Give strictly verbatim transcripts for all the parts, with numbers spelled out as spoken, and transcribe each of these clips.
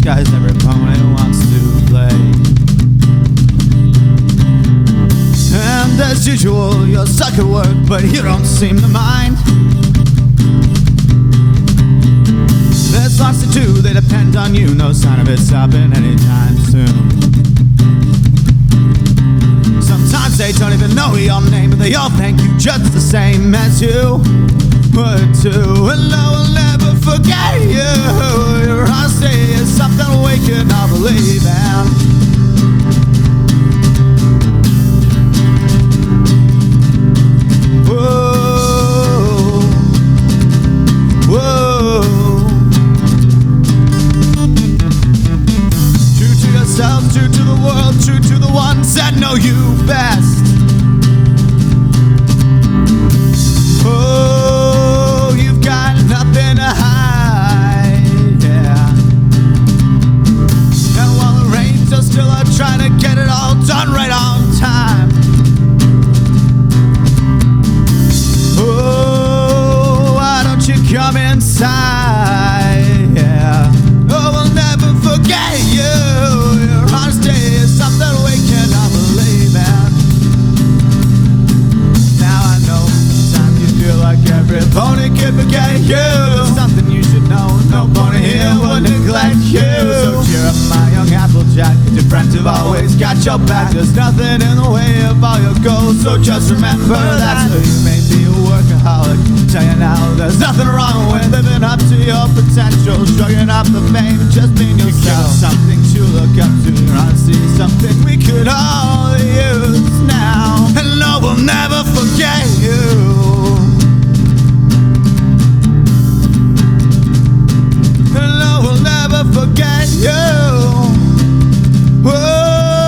disguise every opponent wants to play. And as usual, you're stuck at work, but you don't seem to mind. There's lots to do, they depend on you. No sign of it stopping anytime soon. Sometimes they don't even know your name, but they all thank you just the same as you would too. And I will never forget you. Your honesty is something we can all believe in. Whoa, whoa. True to yourself, true to the world, true to the ones that know you best. Oh, you've got nothing to hide, yeah. And while the reins are still out, trying to get it all done right on time. Oh, why don't you come inside, yeah. Oh, we'll never forget you. Your honesty is something we cannot believe in. Now I know sometimes you feel like every pony can forget you. There's something you should know, no pony here will neglect you. So cheer up my young Applejack, 'cause your friends have always got your back. There's nothing in the way of all your goals, so just remember that. So you may be a workaholic, tell you now there's nothing wrong with living up to your potential, shrugging up the fame, just being yourself. Something to look up to, your honesty, something we could all use now. And no, we'll never forget you. And no, we'll never forget you. Whoa.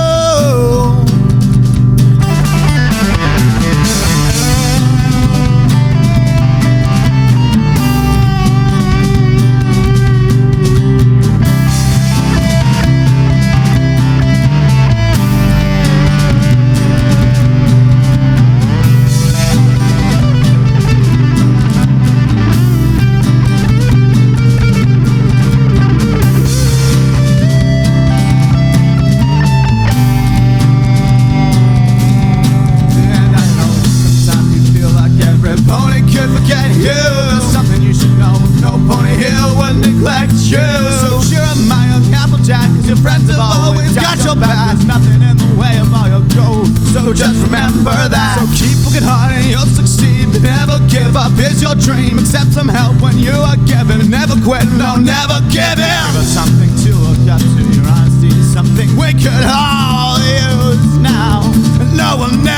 Forget you. There's something you should know, no pony here will neglect you. So cheer up my young Applejack, 'cause your friends have always got your back. There's nothing in the way of all your goals, so just remember that. So keep working hard and you'll succeed. Never give up, here's your dream. Accept some help when you are given. Never quit, no, never give in. Give us something to look up to, your honesty is something we could all use now. No, we'll never